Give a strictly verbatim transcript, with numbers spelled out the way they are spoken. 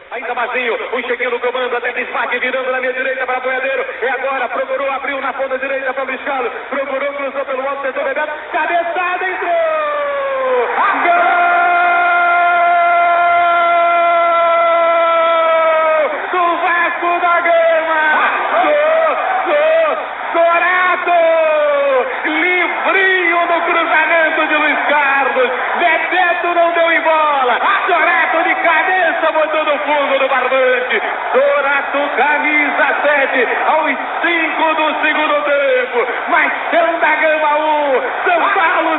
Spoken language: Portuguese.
ainda vazio, o Chequinho no comando, até desmarque, virando na minha direita para Boiadeiro, e agora procurou, abriu na ponta direita para Luiz Carlos, procurou, cruzou pelo alto, tentou Bebeto, cabeçada, entrou! Gol! Do Vasco da Gama! Gol! Gol! Corato! Livrinho no cruzamento de Luiz Carlos, Bebeto não deu em bola, Corato de cabeça botou no fundo do barbante, Corato camisa sete, aos cinco do segundo tempo, Machão da Gama um, São Paulo